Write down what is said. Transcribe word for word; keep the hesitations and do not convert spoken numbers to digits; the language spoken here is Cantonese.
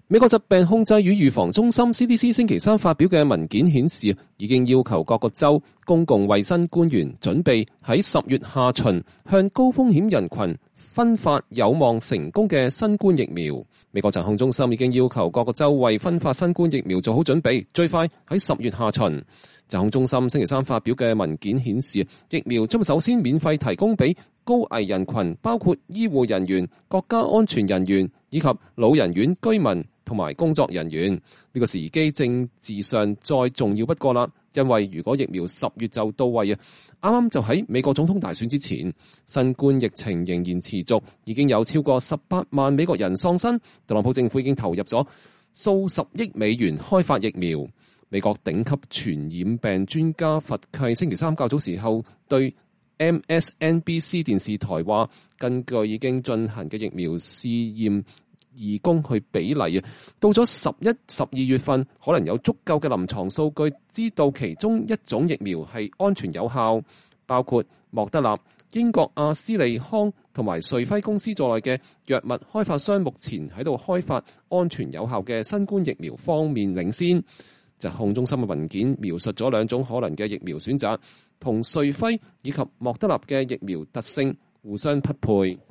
美國疾病控制與預防中心 C D C 星期三發表嘅文件顯示，已經要求各個州公共衛生官員準備喺十月下旬向高風險人群分發有望成功嘅新冠疫苗。美國疾控中心已經要求各個州為分發新冠疫苗做好準備，最快喺十月下旬。疾控中心星期三發表嘅文件顯示，疫苗將首先免費提供俾高危人群，包括醫護人員、國家安全人員以及老人院居民同埋工作人員。呢個時機政治上再重要不過啦，因為如果疫苗十月就到位啊，啱啱就喺美國總統大選之前，新冠疫情仍然持續，已經有超過十八萬美國人喪生。特朗普政府已經投入咗數十億美元開發疫苗。美國頂級傳染病專家佛契星期三較早時候對 M S N B C 電視台話，根據已經進行嘅疫苗試驗移工去比例啊，到咗十一、十二月份，可能有足夠嘅臨床數據，知道其中一種疫苗係安全有效，包括莫德納、英國阿斯利康同埋瑞輝公司在內嘅藥物開發商目前喺度開發安全有效嘅新冠疫苗方面領先。疾控中心嘅文件描述咗兩種可能嘅疫苗選擇，同瑞輝以及莫德納嘅疫苗特性互相匹配。